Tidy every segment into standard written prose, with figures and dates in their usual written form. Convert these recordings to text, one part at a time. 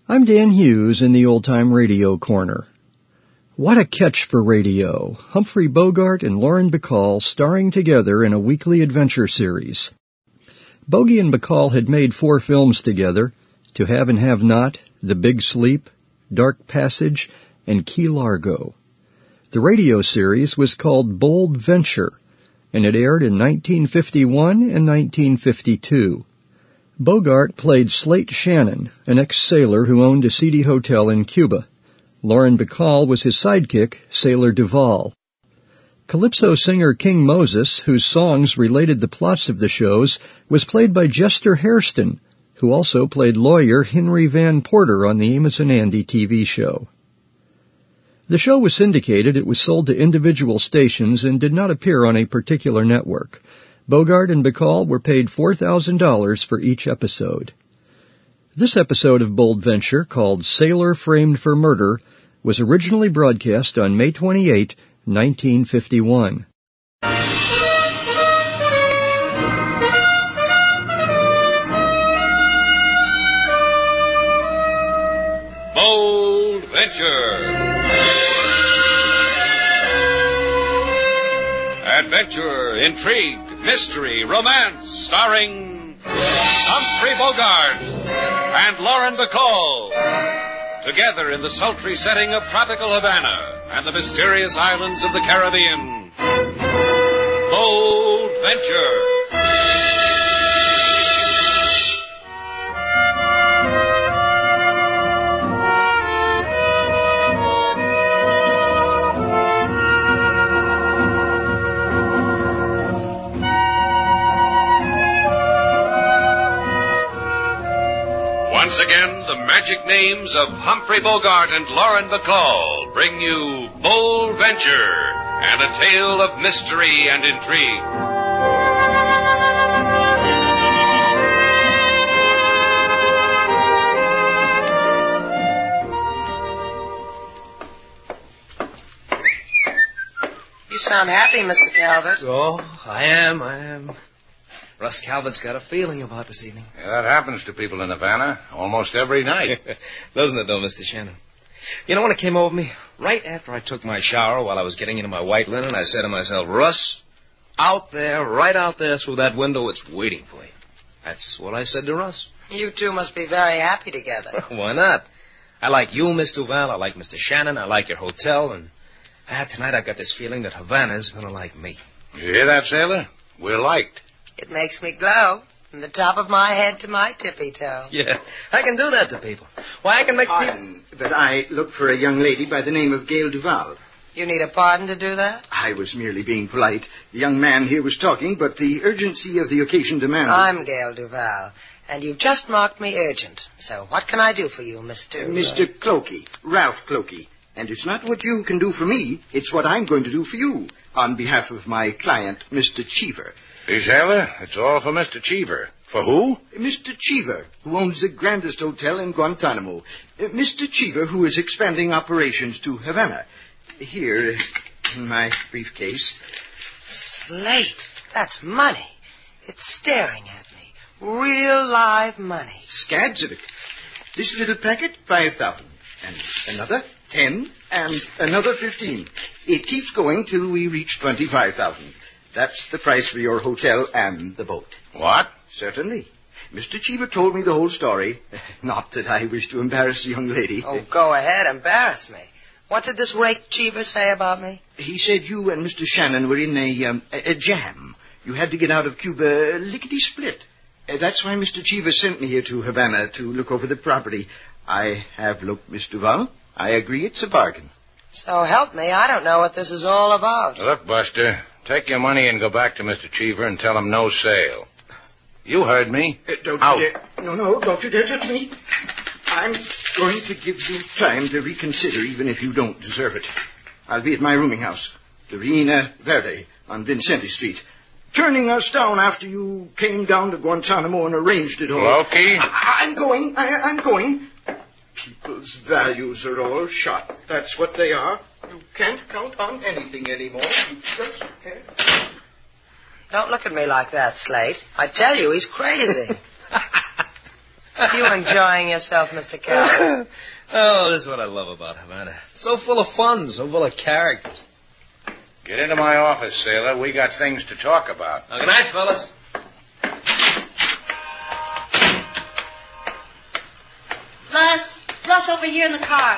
I'm Dan Hughes in the Old Time Radio Corner. What a catch for radio. Humphrey Bogart and Lauren Bacall starring together in a weekly adventure series. Bogey and Bacall had made 4 films together, To Have and Have Not, The Big Sleep, Dark Passage, and Key Largo. The radio series was called Bold Venture, and it aired in 1951 and 1952. Bogart played Slate Shannon, an ex-sailor who owned a seedy hotel in Cuba. Lauren Bacall was his sidekick, Sailor Duval. Calypso singer King Moses, whose songs related the plots of the shows, was played by Jester Hairston, who also played lawyer Henry Van Porter on the Amos and Andy TV show. The show was syndicated, it was sold to individual stations, and did not appear on a particular network. Bogart and Bacall were paid $4,000 for each episode. This episode of Bold Venture, called Sailor Framed for Murder, was originally broadcast on May 28, 1951. Bold Venture. Adventure, intrigue, mystery, romance, starring Humphrey Bogart and Lauren Bacall. Together in the sultry setting of tropical Havana and the mysterious islands of the Caribbean. Bold Venture. Once again, the magic names of Humphrey Bogart and Lauren Bacall bring you Bold Venture and a tale of mystery and intrigue. You sound happy, Mr. Calvert. Oh, I am. Russ Calvert's got a feeling about this evening. Yeah, that happens to people in Havana almost every night. Doesn't it, though, Mr. Shannon? You know, when it came over me, right after I took my shower while I was getting into my white linen, I said to myself, Russ, out there, right out there through that window, it's waiting for you. That's what I said to Russ. You two must be very happy together. Why not? I like you, Miss Duval. I like Mr. Shannon. I like your hotel. And tonight I got this feeling that Havana's going to like me. You hear that, sailor? We're liked. It makes me glow from the top of my head to my tippy toe. Yeah, I can do that to people. Why, I can make people... But I look for a young lady by the name of Gail Duval. You need a pardon to do that? I was merely being polite. The young man here was talking, but the urgency of the occasion demanded... I'm Gail Duval, and you've just marked me urgent. So what can I do for you, Mr. Mr. Clokey, Ralph Clokey. And it's not what you can do for me, it's what I'm going to do for you, on behalf of my client, Mr. Cheever. See, sailor, it's all for Mr. Cheever. For who? Mr. Cheever, who owns the grandest hotel in Guantanamo. Mr. Cheever, who is expanding operations to Havana. Here, in my briefcase. Slate, that's money. It's staring at me. Real live money. Scads of it. This little packet, 5,000. And another, 10. And another 15. It keeps going till we reach 25,000. That's the price for your hotel and the boat. What? Certainly. Mr. Cheever told me the whole story. Not that I wish to embarrass the young lady. Oh, go ahead, embarrass me. What did this rake Cheever say about me? He said you and Mr. Shannon were in a jam. You had to get out of Cuba lickety-split. That's why Mr. Cheever sent me here to Havana to look over the property. I have looked, Miss Duval. I agree it's a bargain. So help me, I don't know what this is all about. Look, Buster, take your money and go back to Mr. Cheever and tell him no sale. You heard me. Out. No, don't you dare touch me. I'm going to give you time to reconsider, even if you don't deserve it. I'll be at my rooming house, the Reina Verde, on Vincente Street, turning us down after you came down to Guantanamo and arranged it all. Loki? I'm going. People's values are all shot. That's what they are. You can't count on anything anymore. You just can't. Don't look at me like that, Slate. I tell you, he's crazy. You enjoying yourself, Mr. Carroll? Oh, this is what I love about Havana. So full of fun, so full of characters. Get into my office, sailor. We got things to talk about. Good night, fellas. Russ over here in the car.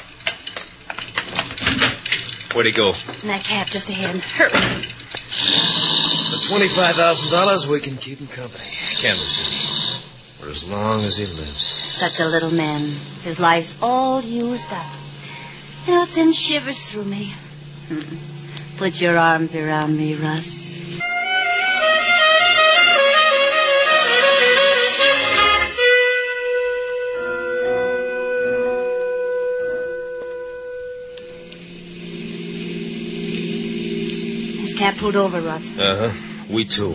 Where'd he go? In that cab just ahead. Hurry. For $25,000, we can keep him company. Can't we, Jimmy? For as long as he lives. Such a little man. His life's all used up. You know, it sends shivers through me. Put your arms around me, Russ. His cab pulled over, Russ. Uh-huh. We too.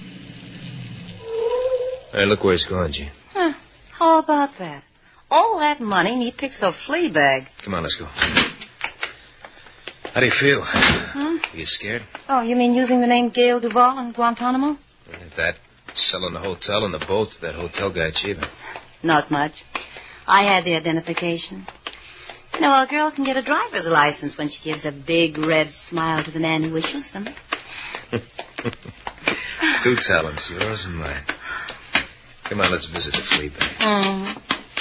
Hey, look where he's gone, Gene. Huh. How about that? All that money and he picks a flea bag. Come on, let's go. How do you feel? You scared? Oh, you mean using the name Gail Duval in Guantanamo? That, selling the hotel and the boat to that hotel guy, Cheever. Not much. I had the identification. You know, a girl can get a driver's license when she gives a big red smile to the man who issues them. 2 talents, yours and mine. Come on, let's visit the flea bag.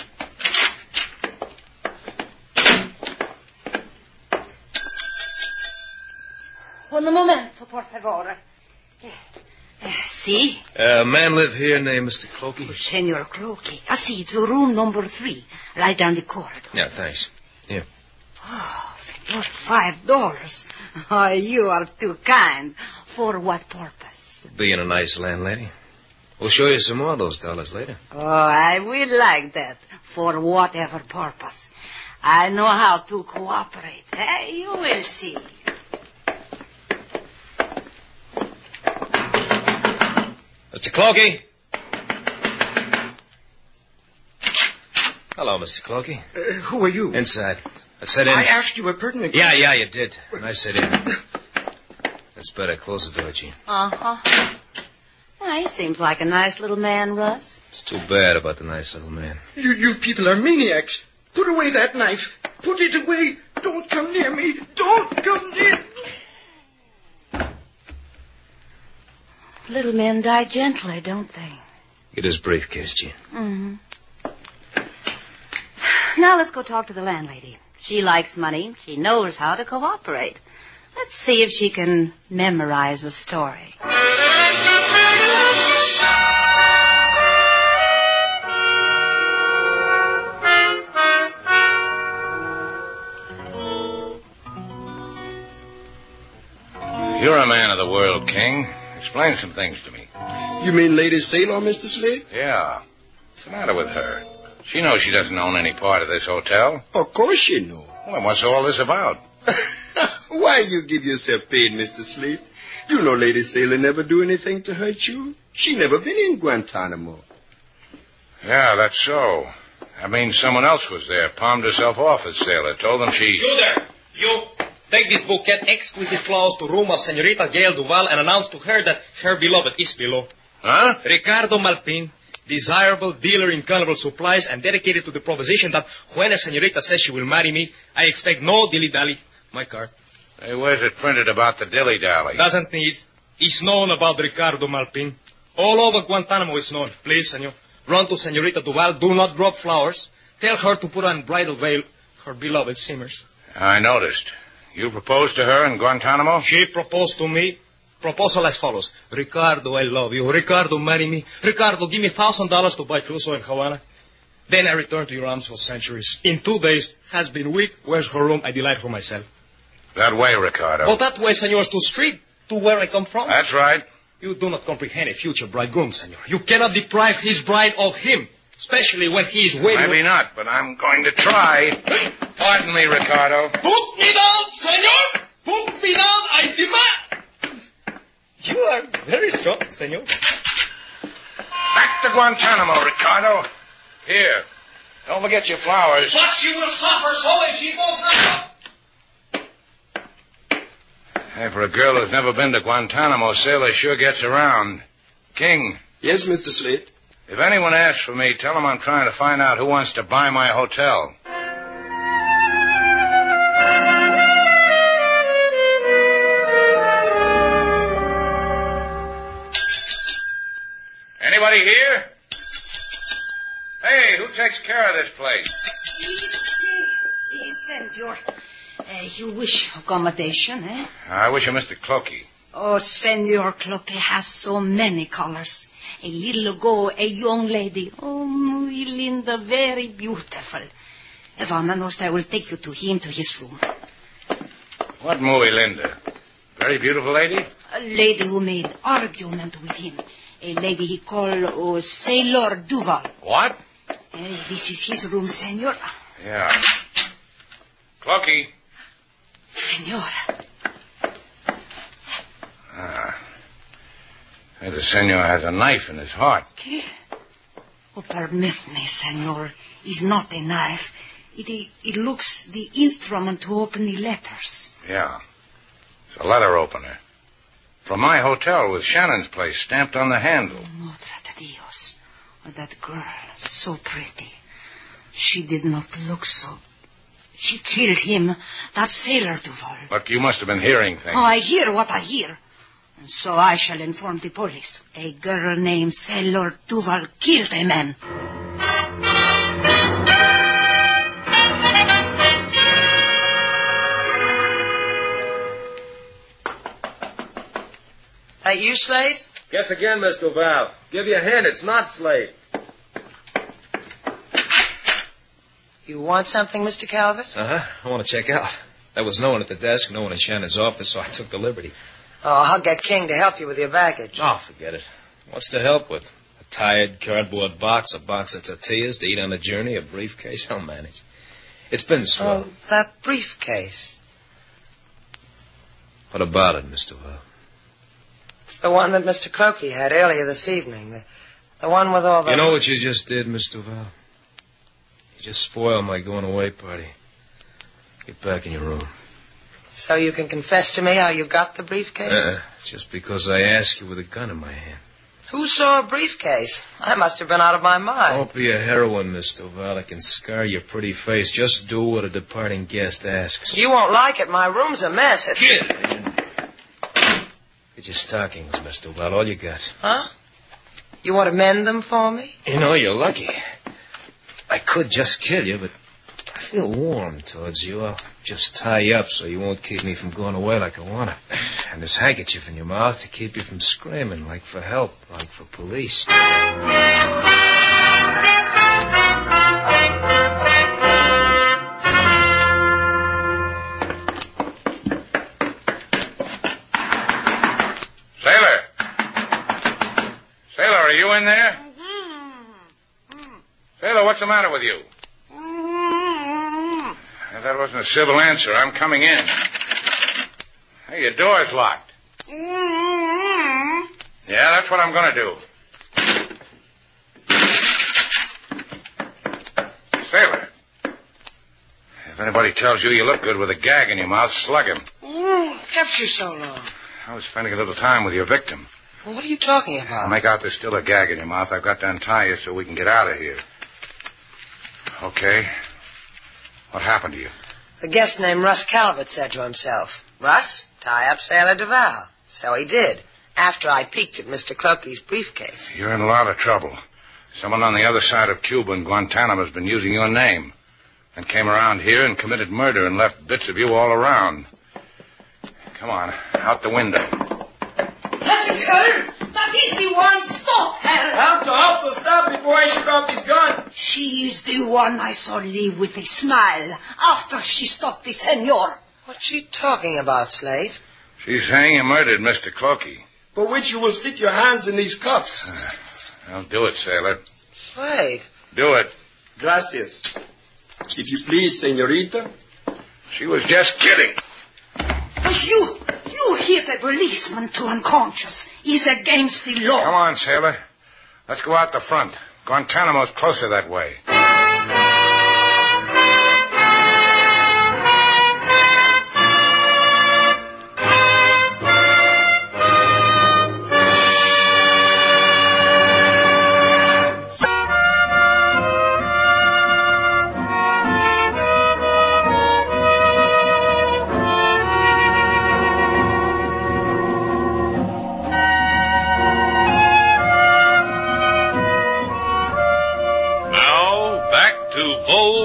Un momento, por favor. See? A man live here named Mr. Clokey? Oh, Senor Clokey. I see, it's room number 3, right down the corridor. Yeah, thanks. Here. Oh, Senor, $5. Oh, you are too kind. For what purpose? Being a nice landlady. We'll show you some more of those dollars later. Oh, I will like that. For whatever purpose. I know how to cooperate. You will see. Mr. Clokey? Hello, Mr. Clokey. Who are you? Inside. I said in. I asked you a pertinent question. Yeah, you did. And I said in. That's better. Close the door, Gene. Uh-huh. Well, he seems like a nice little man, Russ. It's too bad about the nice little man. You people are maniacs. Put away that knife. Put it away. Don't come near me. Don't come near. Little men die gently, don't they? Get his briefcase, Gene. Mm-hmm. Now let's go talk to the landlady. She likes money. She knows how to cooperate. Let's see if she can memorize a story. You're a man of the world, King. Explain some things to me. You mean Lady Sailor, Mr. Slade? Yeah. What's the matter with her? She knows she doesn't own any part of this hotel. Of course she knows. Well, what's all this about? Why you give yourself paid, Mr. Slade? You know Lady Sailor never do anything to hurt you. She never been in Guantanamo. Yeah, that's so. That means someone else was there, palmed herself off as Sailor, told them she... You there! You! Take this bouquet, exquisite flowers, to room of Senorita Gail Duval and announce to her that her beloved is below. Huh? Ricardo Malpin, desirable dealer in carnival supplies and dedicated to the proposition that when a senorita says she will marry me, I expect no dilly-dally. My card. Hey, where's it printed about the dilly-dally? Doesn't need. It's known about Ricardo Malpin. All over Guantanamo it's known. Please, senor. Run to Senorita Duval. Do not drop flowers. Tell her to put on bridal veil. Her beloved simmers. I noticed. You proposed to her in Guantanamo? She proposed to me. Proposal as follows. Ricardo, I love you. Ricardo, marry me. Ricardo, give me $1,000 to buy trousseau in Havana. Then I return to your arms for centuries. In 2 days, has been weak. Where's her room? I delight for myself. That way, Ricardo. Oh, that way, senor, to street, to where I come from. That's right. You do not comprehend a future bridegroom, senor. You cannot deprive his bride of him, especially when he is waiting. Maybe not, but I'm going to try. Pardon me, Ricardo. Put me down, senor! Put me down, I demand! You are very strong, senor. Back to Guantanamo, Ricardo. Here. Don't forget your flowers. But she will suffer so if she goes not. Hey, for a girl who's never been to Guantanamo, Sailor sure gets around. King. Yes, Mr. Slade. If anyone asks for me, tell them I'm trying to find out who wants to buy my hotel. Anybody here? Hey, who takes care of this place? Si, senor. You wish accommodation, eh? I wish you Mr. Clokey. Oh, Senor Clokey has so many colors. A little ago, a young lady. Oh, muy linda, very beautiful. Vámonos, I will take you to him, to his room. What muy linda? Very beautiful lady? A lady who made argument with him. A lady he called Sailor Duval. What? This is his room, senor. Yeah. Clokey. Senor. The senor has a knife in his heart. ¿Qué? Oh, permit me, senor. It's not a knife. It looks the instrument to open the letters. Yeah. It's a letter opener. From my hotel with Shannon's place stamped on the handle. Madre de Dios. Oh, that girl, so pretty. She did not look so... She killed him, that Sailor Duval. Look, you must have been hearing things. Oh, I hear what I hear. And so I shall inform the police. A girl named Sailor Duval killed a man. That you, Slade? Guess again, Miss Duval. Give you a hint, it's not Slade. You want something, Mr. Calvert? Uh-huh. I want to check out. There was no one at the desk, no one in Shannon's office, so I took the liberty. Oh, I'll get King to help you with your baggage. Oh, forget it. What's to help with? A tired cardboard box, a box of tortillas to eat on the journey, a briefcase. I'll manage. It's been swell. Oh, that briefcase. What about it, Miss Duval? It's the one that Mr. Clokey had earlier this evening. The one with all the... You know what you just did, Miss Duval? You just spoiled my going away party. Get back in your room. So you can confess to me how you got the briefcase? Just because I asked you with a gun in my hand. Who saw a briefcase? I must have been out of my mind. Don't be a heroine, Miss Duval. I can scar your pretty face. Just do what a departing guest asks. You won't like it. My room's a mess. Get your stockings, Miss Duval. All you got. Huh? You want to mend them for me? You know, you're lucky. I could just kill you, but I feel warm towards you. I'll just tie you up so you won't keep me from going away like I want to. And this handkerchief in your mouth to keep you from screaming, like for help, like for police. Sailor! Sailor, are you in there? Sailor, what's the matter with you? That wasn't a civil answer. I'm coming in. Hey, your door's locked. Yeah, that's what I'm going to do. Sailor, if anybody tells you look good with a gag in your mouth, slug him. Kept you so long. I was spending a little time with your victim. Well, what are you talking about? I'll make out there's still a gag in your mouth. I've got to untie you so we can get out of here. Okay. What happened to you? The guest named Russ Calvert said to himself, Russ, tie up Sailor Duval. So he did, after I peeked at Mr. Clokey's briefcase. You're in a lot of trouble. Someone on the other side of Cuba in Guantanamo has been using your name and came around here and committed murder and left bits of you all around. Come on, out the window. That is her! That is the one! Stop her! Help to stop before I shoot off his gun. She is the one I saw leave with a smile after she stopped the senor. What's she talking about, Slade? She's saying you murdered Mr. Clokey. But which you will stick your hands in these cuffs. Well, do it, Sailor. Slade. Do it. Gracias. If you please, señorita. She was just kidding. But you hit a policeman to unconscious. He's against the law. Come on, Sailor. Let's go out the front. Guantanamo's closer that way.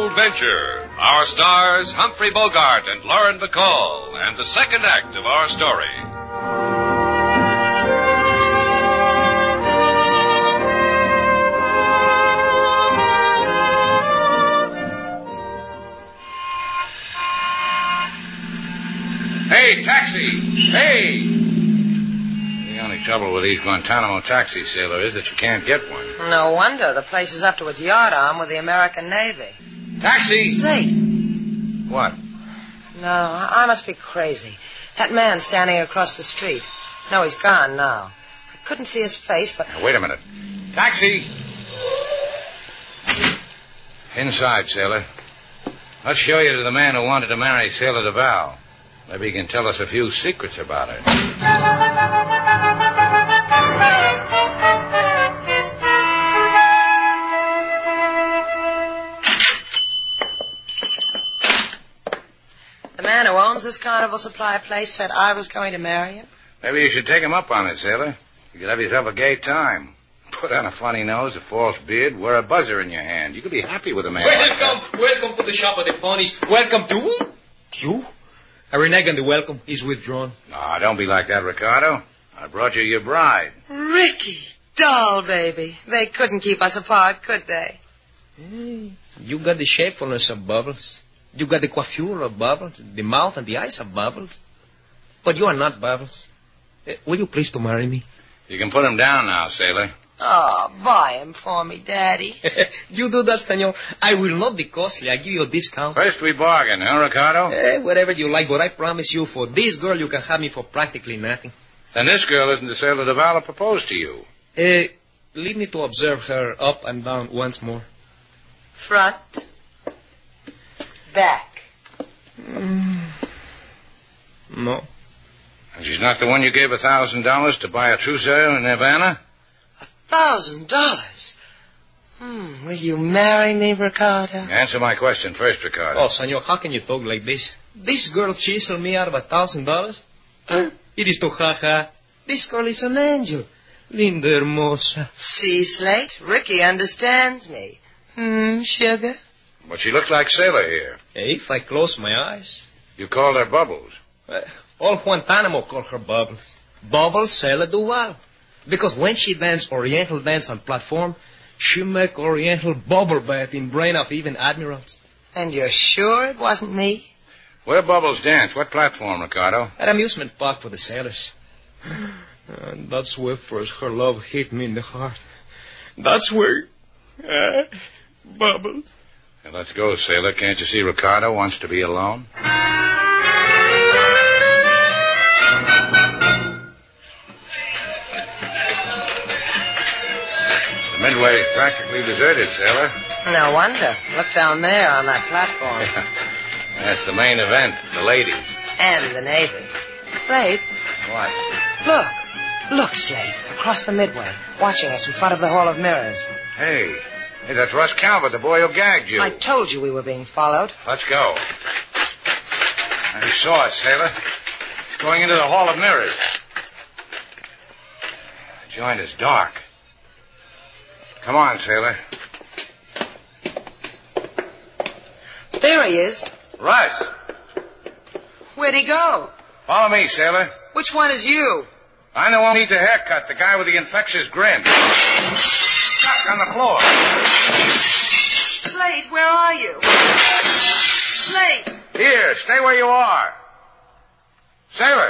Bold Venture. Our stars, Humphrey Bogart and Lauren Bacall, and the second act of our story. Hey, taxi! Hey! The only trouble with these Guantanamo taxis, sailor, is that you can't get one. No wonder. The place is up to its yard arm with the American Navy. Taxi! Slate. What? No, I must be crazy. That man standing across the street. No, he's gone now. I couldn't see his face, but... Now, wait a minute. Taxi! Inside, sailor. Let's show you to the man who wanted to marry Sailor Duval. Maybe he can tell us a few secrets about her. The man who owns this carnival supply place said I was going to marry him. Maybe you should take him up on it, sailor. You could have yourself a gay time. Put on a funny nose, a false beard, wear a buzzer in your hand. You could be happy with a man like that. Welcome to the shop of the phonies. Welcome to... You? I renege on the welcome. He's withdrawn. No, don't be like that, Ricardo. I brought you your bride. Ricky, doll baby. They couldn't keep us apart, could they? Hey, you got the shapefulness of Bubbles. You got the coiffure of Bubbles, the mouth and the eyes of Bubbles. But you are not Bubbles. Will you please to marry me? You can put him down now, sailor. Oh, buy him for me, Daddy. You do that, senor. I will not be costly. I give you a discount. First we bargain, huh, Ricardo? Whatever you like, but I promise you, for this girl, you can have me for practically nothing. Then this girl isn't the Sailor Duval who proposed to you. Leave me to observe her up and down once more. Front. Back. No. And she's not the one you gave $1,000 to buy a trousseau in Havana? $1,000? Will you marry me, Ricardo? Answer my question first, Ricardo. Oh, senor, how can you talk like this? This girl chiseled me out of $1,000? It is to ha-ha. This girl is an angel. Linda hermosa. See, Slate? Ricky understands me. Sugar? But she looked like Sailor here. If I close my eyes. You called her Bubbles. All Guantanamo call her Bubbles. Bubbles Sailor Duval. Because when she dance Oriental dance on platform, she make Oriental bubble bath in brain of even admirals. And you're sure it wasn't me? Where Bubbles dance? What platform, Ricardo? At amusement park for the sailors. And that's where first her love hit me in the heart. That's where... Bubbles. Hey, let's go, sailor. Can't you see Ricardo wants to be alone? The Midway's practically deserted, sailor. No wonder. Look down there on that platform. That's the main event, the ladies. And the Navy. Slate? What? Look, Slate. Across the Midway. Watching us in front of the Hall of Mirrors. Hey, that's Russ Calvert, the boy who gagged you. I told you we were being followed. Let's go. I saw it, sailor. He's going into the Hall of Mirrors. The joint is dark. Come on, sailor. There he is. Russ. Where'd he go? Follow me, sailor. Which one is you? I'm the one who needs a haircut, the guy with the infectious grin. Stuck on the floor. Slate, where are you? Slate! Here, stay where you are. Sailor.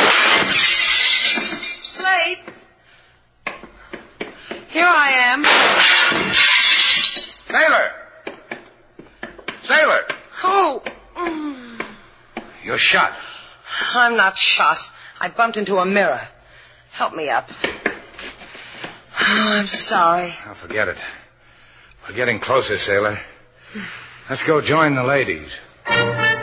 Slate! Here I am. Sailor. Sailor. Oh! You're shot. I'm not shot. I bumped into a mirror. Help me up. Oh, I'm sorry. Oh, forget it. We're getting closer, sailor. Let's go join the ladies. Look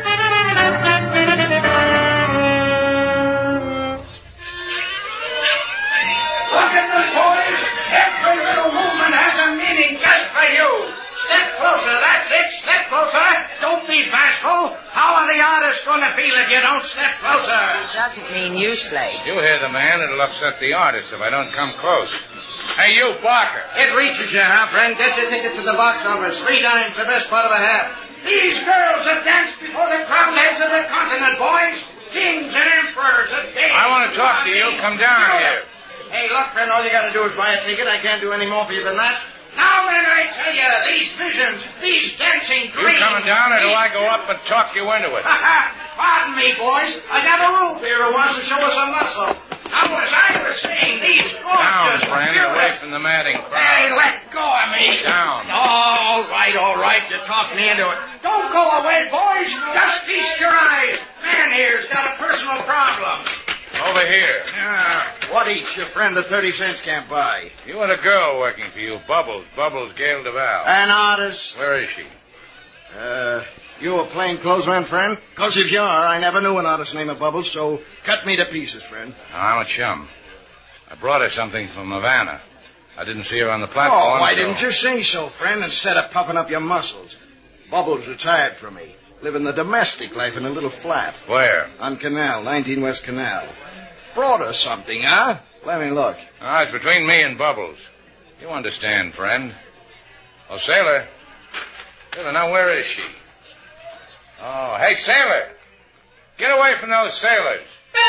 at the boys. Every little movement has a meaning just for you. Step closer, that's it. Step closer. Don't be bashful. How are the artists going to feel if you don't step closer? It doesn't mean you, Slate. You hear the man. It'll upset the artist if I don't come close. Hey, you, Barker. It reaches you, huh, friend? Get your ticket to the box office. 3 dimes, the best part of a hat. These girls have danced before the crowned heads of the continent, boys. Kings and emperors have danced. I want to talk to you. Come down here. Hey, look, friend, all you got to do is buy a ticket. I can't do any more for you than that. Now, when I tell you, these visions, these dancing dreams... You coming down, or do I go up and talk you into it? Pardon me, boys. I got a rube here who wants to show us some muscle. Now, as I was saying, these gorgeous... Down, friend, away from the madding crowd. Hey, let go of me. Down. All right. You talked me into it. Don't go away, boys. Just feast your eyes. Man here's got a personal problem. Over here. What eats your friend the 30 cents can't buy? You and a girl working for you, Bubbles. Bubbles Gail Duval. An artist. Where is she? You a plainclothesman, friend? Because if you are, I never knew an artist named Bubbles, so cut me to pieces, friend. I'm a chum. I brought her something from Havana. I didn't see her on the platform. Oh, why didn't you say so, friend, instead of puffing up your muscles? Bubbles retired from me. Living the domestic life in a little flat. Where? On Canal, 19 West Canal. Brought her something, huh? Let me look. It's between me and Bubbles. You understand, friend. Oh, Sailor. Sailor, now where is she? Oh, hey, Sailor. Get away from those sailors.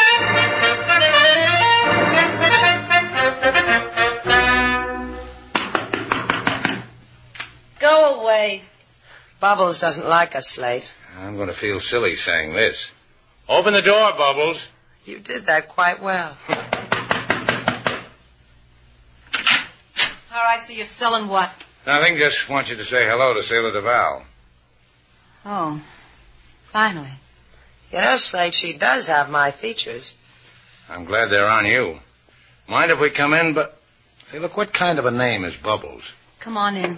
Go away. Bubbles doesn't like us, Slate. I'm going to feel silly saying this. Open the door, Bubbles. You did that quite well. All right, so you're selling what? Nothing, just want you to say hello to Sailor Duval. Oh, finally. You know, Slate, she does have my features. I'm glad they're on you. Mind if we come in, but... Say, look, what kind of a name is Bubbles? Come on in.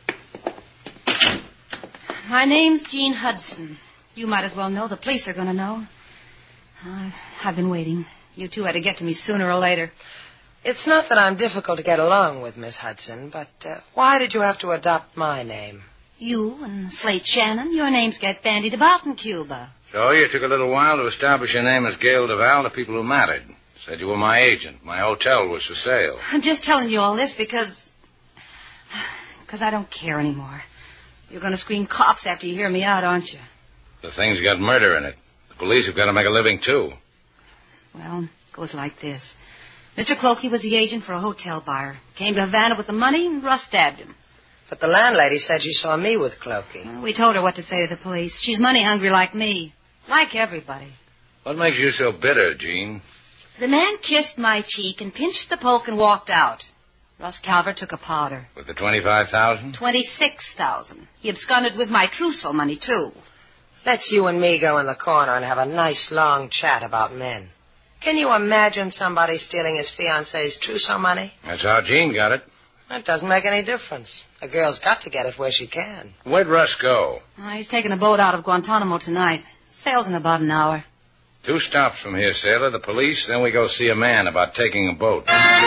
My name's Jean Hudson. You might as well know. The police are going to know. I've been waiting. You two had to get to me sooner or later. It's not that I'm difficult to get along with, Miss Hudson, but why did you have to adopt my name? You and Slate Shannon, your names get bandied about in Cuba. So you took a little while to establish your name as Gail Duval to people who mattered. Said you were my agent. My hotel was for sale. I'm just telling you all this because I don't care anymore. You're going to scream cops after you hear me out, aren't you? The thing's got murder in it. The police have got to make a living, too. Well, it goes like this. Mr. Clokey was the agent for a hotel buyer. Came to Havana with the money, and Russ stabbed him. But the landlady said she saw me with Clokey. Well, we told her what to say to the police. She's money hungry like me. Like everybody. What makes you so bitter, Jean? The man kissed my cheek and pinched the poke and walked out. Russ Calvert took a powder. With the $25,000? $26,000. He absconded with my trousseau money, too. Let's you and me go in the corner and have a nice long chat about men. Can you imagine somebody stealing his fiancée's trousseau money? That's how Jean got it. It doesn't make any difference. A girl's got to get it where she can. Where'd Russ go? He's taking a boat out of Guantanamo tonight. Sails in about an hour. 2 stops from here, sailor. The police, then we go see a man about taking a boat.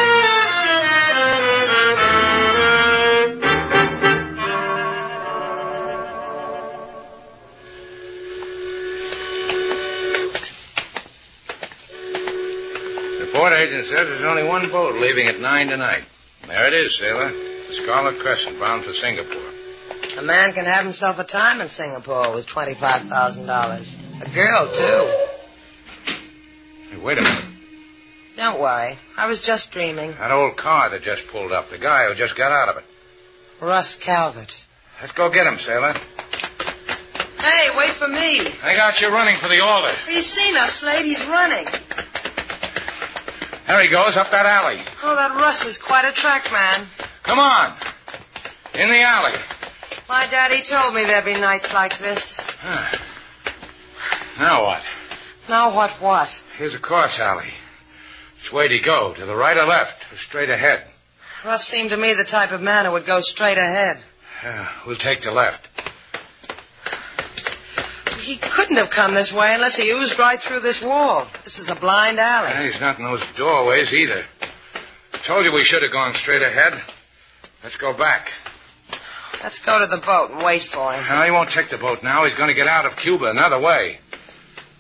Port agent says there's only one boat leaving at 9 tonight. There it is, sailor. The Scarlet Crescent, bound for Singapore. A man can have himself a time in Singapore with $25,000. A girl, too. Hey, wait a minute. Don't worry. I was just dreaming. That old car that just pulled up. The guy who just got out of it. Russ Calvert. Let's go get him, sailor. Hey, wait for me. I got you running for the altar. He's seen us, Slade. He's running. There he goes, up that alley. Oh, that Russ is quite a track man. Come on. In the alley. My daddy told me there'd be nights like this. Now what? Now what? Here's a cross alley. Which way do you go? To the right or left? Or straight ahead? Russ seemed to me the type of man who would go straight ahead. We'll take the left. He couldn't have come this way unless he oozed right through this wall. This is a blind alley. He's not in those doorways either. I told you we should have gone straight ahead. Let's go back. Let's go to the boat and wait for him. No, he won't take the boat now. He's going to get out of Cuba another way.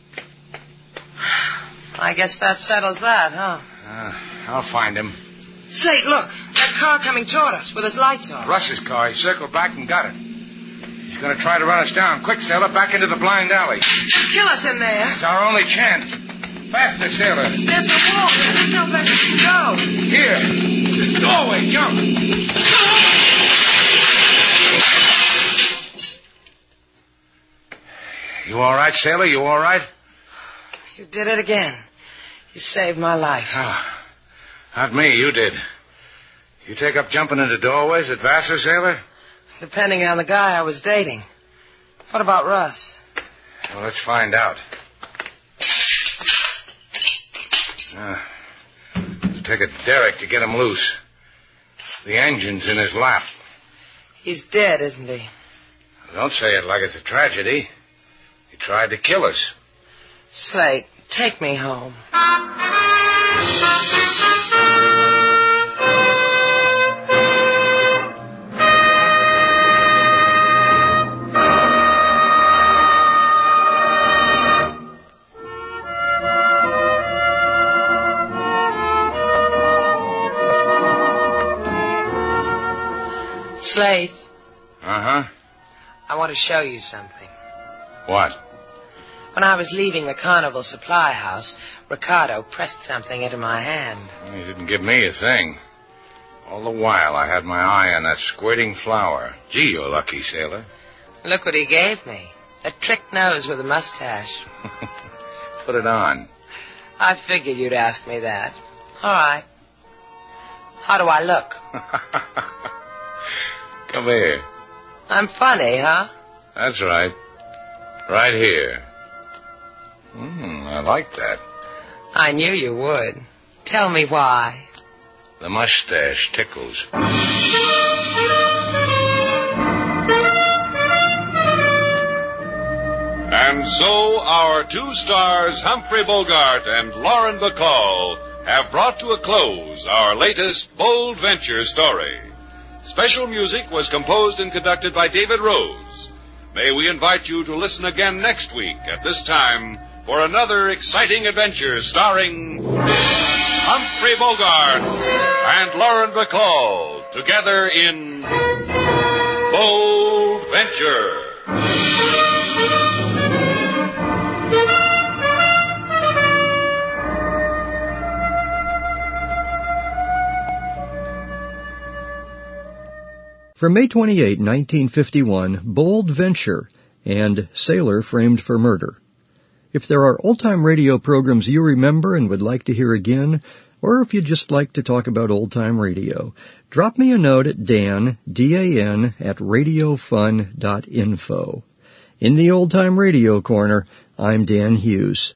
I guess that settles that, huh? I'll find him. Slate, look. That car coming toward us with his lights on. Russ's car. He circled back and got it. He's going to try to run us down. Quick, Sailor, back into the blind alley. Kill us in there. It's our only chance. Faster, Sailor. There's no wall. There's no place we can go. Here. This doorway. Jump. You all right, Sailor? You all right? You did it again. You saved my life. Oh, not me. You did. You take up jumping into doorways at Vassar, Sailor? Depending on the guy I was dating. What about Russ? Well, let's find out. It'll take a derrick to get him loose. The engine's in his lap. He's dead, isn't he? Don't say it like it's a tragedy. He tried to kill us. Slate, take me home. Slate. Uh-huh. I want to show you something. What? When I was leaving the carnival supply house, Ricardo pressed something into my hand. He didn't give me a thing. All the while I had my eye on that squirting flower. Gee, you're lucky, Sailor. Look what he gave me. A trick nose with a mustache. Put it on. I figured you'd ask me that. All right. How do I look? Come here. I'm funny, huh? That's right. Right here. I like that. I knew you would. Tell me why. The mustache tickles. And so our two stars, Humphrey Bogart and Lauren Bacall, have brought to a close our latest Bold Venture story. Special music was composed and conducted by David Rose. May we invite you to listen again next week at this time for another exciting adventure starring Humphrey Bogart and Lauren Bacall together in Bold Venture. From May 28, 1951, Bold Venture and Sailor Framed for Murder. If there are old-time radio programs you remember and would like to hear again, or if you'd just like to talk about old-time radio, drop me a note at Dan, D-A-N, at radiofun.info. In the Old Time Radio Corner, I'm Dan Hughes.